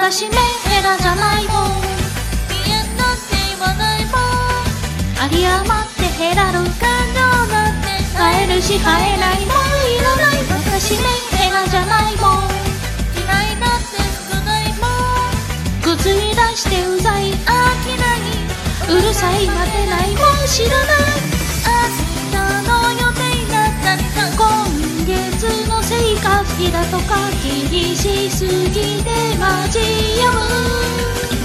私メンヘラじゃないもん。 見えんなんて言わないもん。 有り余って減らる感情なんて会えるし会えないもんいらない。私メンヘラじゃないもん。 嫌いだって少ないもん。 口に出してうざい嫌い。 うるさい待てないもん知らない。 明日の予定だったりと今月の生活費だとか気にしすぎてマジやむ。